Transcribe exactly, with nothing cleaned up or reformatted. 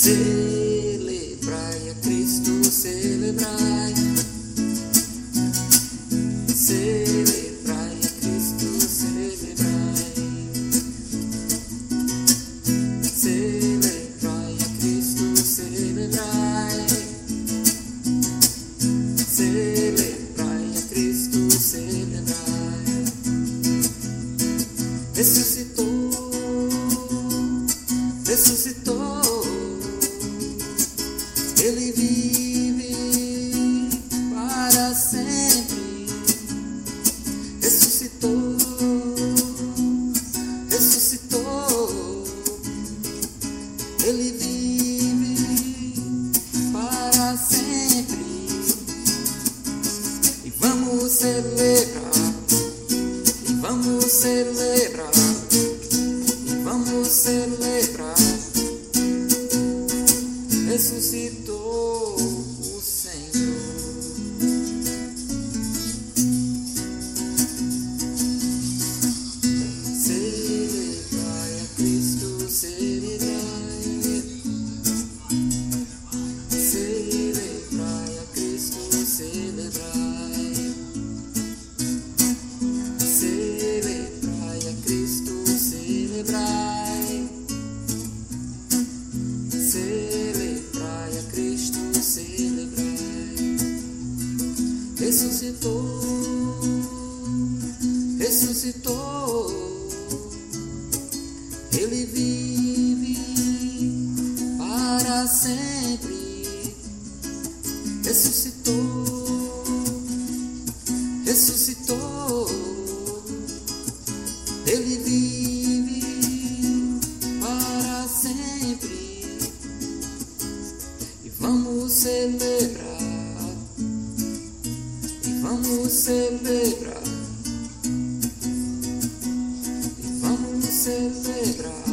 Celebrai a Cristo, celebrai. Celebrai a Cristo, celebrai. Celebrai a Cristo, celebrai. Celebrai a Cristo, celebrai. Ressuscitou, ressuscitou. Ele vive para sempre. Ressuscitou, ressuscitou. Ele vive para sempre. E vamos celebrar, e vamos celebrar, e vamos celebrar. Ressuscitou o Senhor. Celebrai a Cristo, celebrai. Celebrai a Cristo, celebrai. Celebrai a Cristo, celebrai. Celebrai a Cristo, celebrai. Ressuscitou, ressuscitou. Ele vive para sempre. Ressuscitou, ressuscitou. Ele vive para sempre. E vamos celebrar, e vamos celebrar, e vamos celebrar.